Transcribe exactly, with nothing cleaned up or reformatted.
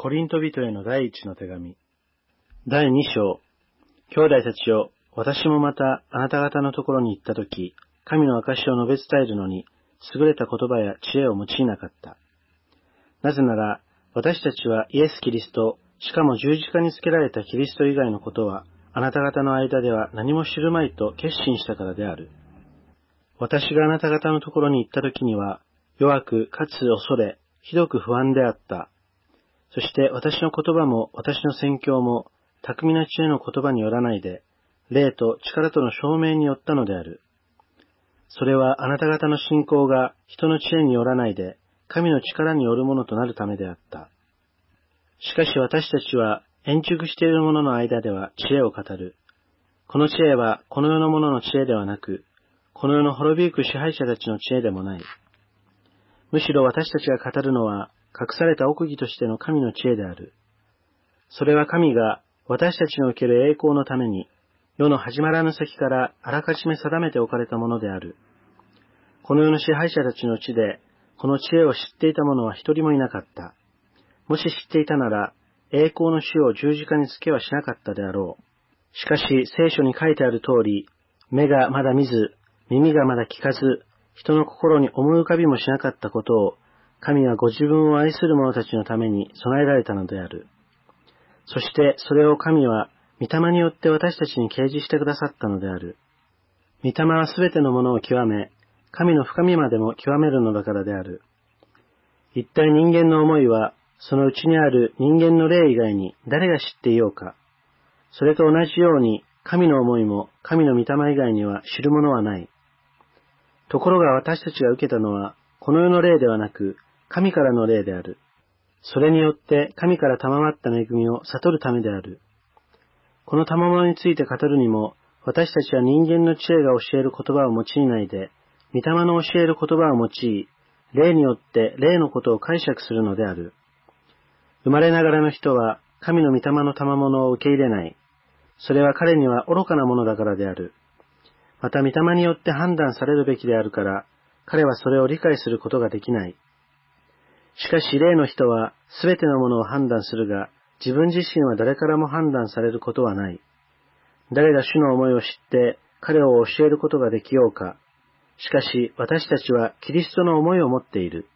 コリント人への第一の手紙。だいに章。兄弟たちよ、私もまたあなた方のところに行ったとき、神の証を述べ伝えるのに、優れた言葉や知恵を用いなかった。なぜなら、私たちはイエス・キリスト、しかも十字架につけられたキリスト以外のことは、あなた方の間では何も知るまいと決心したからである。私があなた方のところに行ったときには、弱くかつ恐れ、ひどく不安であった。そして私の言葉も私の宣教も巧みな知恵の言葉によらないで、霊と力との証明によったのである。それはあなた方の信仰が人の知恵によらないで、神の力によるものとなるためであった。しかし私たちは円熟している者の間では知恵を語る。この知恵はこの世の者の知恵ではなく、この世の滅びゆく支配者たちの知恵でもない。むしろ私たちが語るのは、隠された奥義としての神の知恵である。それは神が私たちにおける栄光のために、世の始まらぬ先からあらかじめ定めておかれたものである。この世の支配者たちの地で、この知恵を知っていた者は一人もいなかった。もし知っていたなら、栄光の死を十字架につけはしなかったであろう。しかし聖書に書いてある通り、目がまだ見ず、耳がまだ聞かず、人の心に思い浮かびもしなかったことを、神はご自分を愛する者たちのために備えられたのである。そしてそれを神は御霊によって私たちに掲示してくださったのである。御霊はすべてのものを極め、神の深みまでも極めるのだからである。一体人間の思いは、そのうちにある人間の霊以外に誰が知っていようか。それと同じように神の思いも神の御霊以外には知るものはない。ところが私たちが受けたのは、この世の霊ではなく、神からの霊である。それによって神から賜った恵みを悟るためである。この賜物について語るにも、私たちは人間の知恵が教える言葉を用いないで、御霊の教える言葉を用い、霊によって霊のことを解釈するのである。生まれながらの人は神の御霊の賜物を受け入れない。それは彼には愚かなものだからである。また御霊によって判断されるべきであるから、彼はそれを理解することができない。しかし霊の人はすべてのものを判断するが、自分自身は誰からも判断されることはない。誰が主の思いを知って彼を教えることができようか。しかし私たちはキリストの思いを持っている。